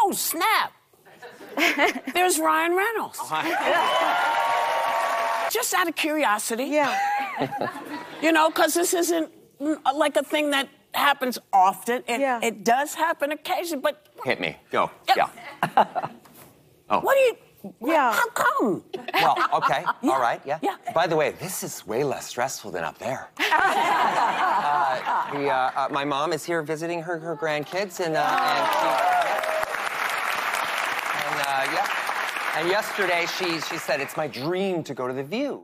oh, snap. There's Ryan Reynolds. Just out of curiosity. Yeah. You know, because this isn't like a thing that happens often. It does happen occasionally, but... Hit me. Go. Yeah. Oh. What do you... Yeah. How come? Well, okay. All right, yeah. Yeah. By the way, this is way less stressful than up there. My mom is here visiting her grandkids, and yesterday she said it's my dream to go to the View.